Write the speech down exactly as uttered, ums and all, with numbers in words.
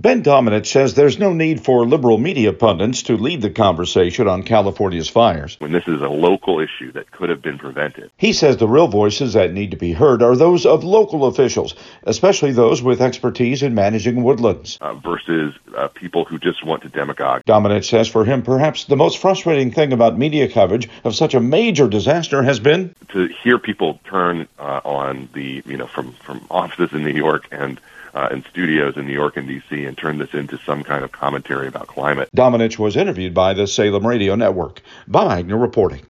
Ben Domenech says there's no need for liberal media pundits to lead the conversation on California's fires. When this is a local issue that could have been prevented. He says the real voices that need to be heard are those of local officials, especially those with expertise in managing woodlands. Uh, versus uh, people who just want to demagogue. Domenech says for him, perhaps the most frustrating thing about media coverage of such a major disaster has been to hear people turn uh, on the, you know, from, from offices in New York and uh, and studios in New York and D C and turn this into some kind of commentary about climate. Domenech was interviewed by the Salem Radio Network. Bob Agnew reporting.